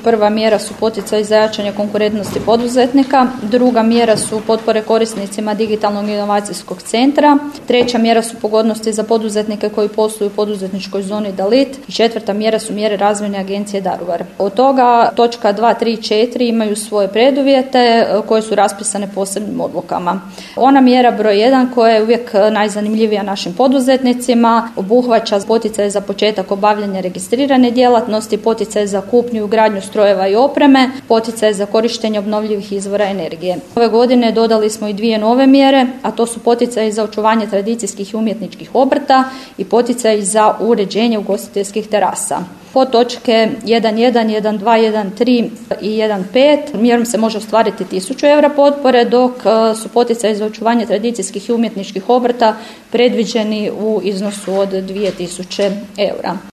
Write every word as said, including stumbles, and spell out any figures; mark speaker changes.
Speaker 1: Prva mjera su poticaji za jačanje konkurentnosti poduzetnika, druga mjera su potpore korisnicima digitalnog inovacijskog centra, treća mjera su pogodnosti za poduzetnike koji posluju u poduzetničkoj zoni Dalit i četvrta mjera su mjere razvojne agencije Daruvar. Od toga točka dva, tri, četiri imaju svoje preduvjete koje su raspisane posebnim odlukama. Ona mjera broj jedan koja je uvijek najzanimljivija našim poduzetnicima obuhvaća poticaje za početak obavljanja registrirane djelatnosti, poticaje za kupnju i ugradnju strojeva i opreme, poticaje za korištenje obnovljivih izvora energije. Ove godine dodali smo i dvije nove mjere, a to su poticaji za očuvanje tradicijskih i umjetničkih obrta i poticaji za uređenje ugostiteljskih terasa. Po točke jedan jedan, jedan dva, jedan tri i jedan pet mjerom se može ostvariti tisuću eura potpore, dok su poticaji za očuvanje tradicijskih i umjetničkih obrta predviđeni u iznosu od dvije tisuće eura.